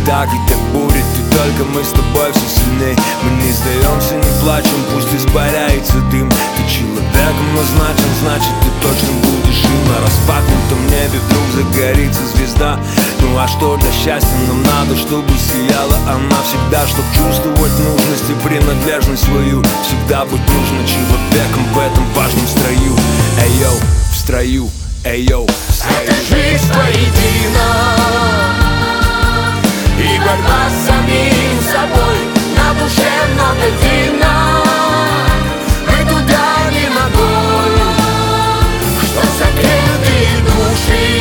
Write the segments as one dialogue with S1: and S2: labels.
S1: так и так будет, и только мы с тобой все сильней. Мы не сдаемся, не плачем, пусть испаряется дым. Ты человеком назначен, значит ты точно будешь им. На распахнутом небе вдруг загорится звезда. Ну а что для счастья нам надо, чтобы сияла она всегда? Чтоб чувствовать нужность и принадлежность свою, всегда быть нужно человеком в этом важном строю. Эй йоу, в строю, эй йоу, в строю.
S2: Это жизнь поедина и борьба с самим собой. На душе много вина, мы туда не ногой, что согретые души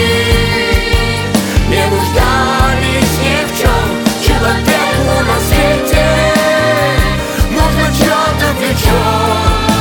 S2: не нуждались ни в чем. Человеку на свете нужно чье-то плечо.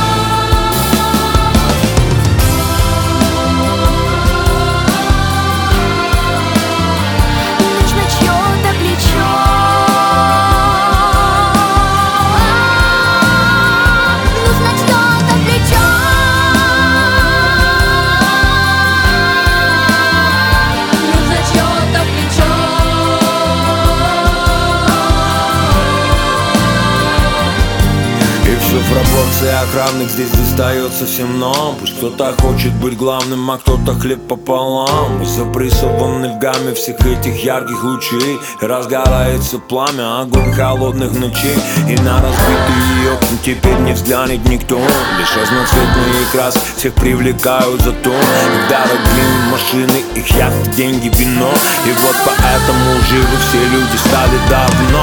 S1: В пропорциях равных здесь достается всем нам. Пусть кто-то хочет быть главным, а кто-то хлеб пополам. И запрессованный в гамме всех этих ярких лучей разгорается пламя, огонь холодных ночей. И на разбитые окна теперь не взглянет никто. Лишь разноцветные краски всех привлекают за то. Их дорогие машины, их яхты, деньги, вино. И вот поэтому живы все люди стали давно.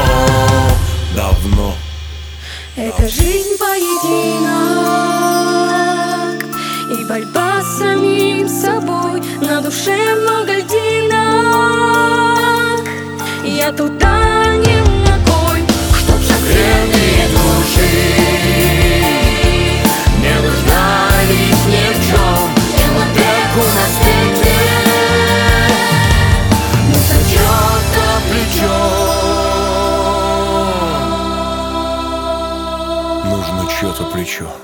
S3: Это жизнь поединок и борьба с самим собой. На душе много льдинок, я туда не ногой.
S2: Чтоб согретые души не нуждались ни в чем. Человеку на свете нужно чье-то плечо.
S1: Нужно чье-то плечо.